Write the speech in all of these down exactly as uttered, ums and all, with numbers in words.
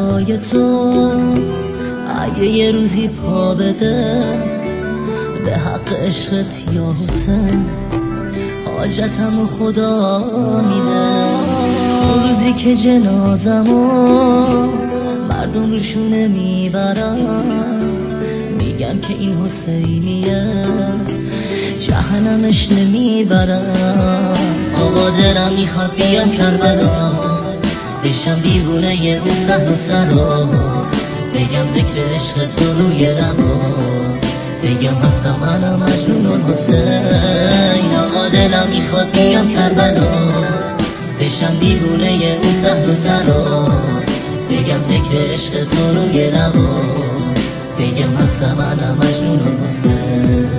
برای تو اگه یه روزی پا بده به حق عشقت یا حسین، حاجتمو خدا میده. اون روزی که جنازمو مردم روشونه میبرن، میگن که این حسینیه، جهنمش نمیبرن. آقا دلم میخواد بیام کربلا، بشم دیوونه ی اون صحن و سراز، بگم ذکر عشق تو روی لبا، بگم هستم منم مجنون الحسین. آقا دلم میخواد بیام کربلا، بشم دیوونه ی اون صحن و سراز، بگم ذکر عشق تو روی لبا، بگم هستم منم مجنون الحسین.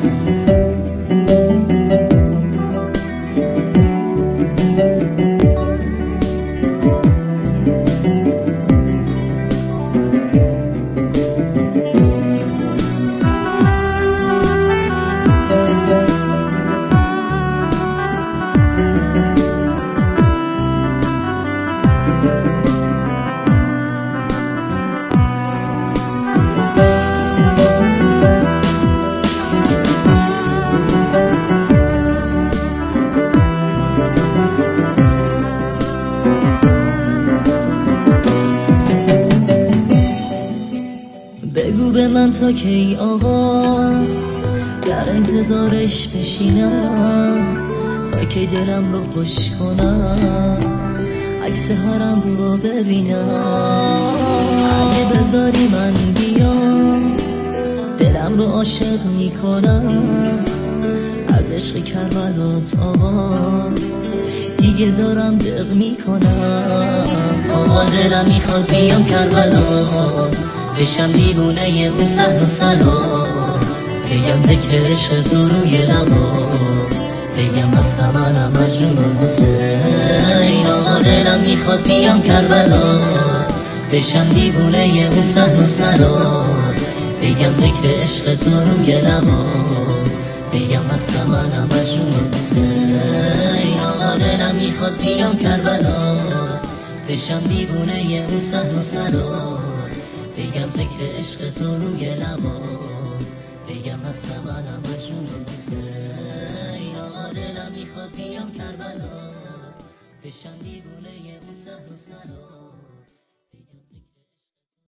بگو به من تا کی آقا در انتظارش بشینم، تا کی دلم رو خوش کنم، عکس هرم رو ببینم. اگه بذاری من بیام دلم رو عاشق میکنم، از عشق کربلات آقا دیگه دارم دق میکنم. آقا دلم میخواد بیام کربلا، بشم دیوونه ی اون صحن و سرات، بگم ذکر عشق تو روی لبا، بگم هستم منم مجنون الحسین. آقا دلم میخواد بیام کربلا، بشم دیوونه ی اون صحن و سرات، بگم ذکر عشق تو روی لبا، بگم هستم منم مجنون الحسین. آقا دلم میخواد بیام کربلا، بشم دیوونه ی اون صحن و سرات، بگم ذکر عشق تو روی لبا، بگم هستم منم مجنون الحسین. آقا دلم میخواد بیام کربلا، بشم دیوونه ی اون صحن و سرات.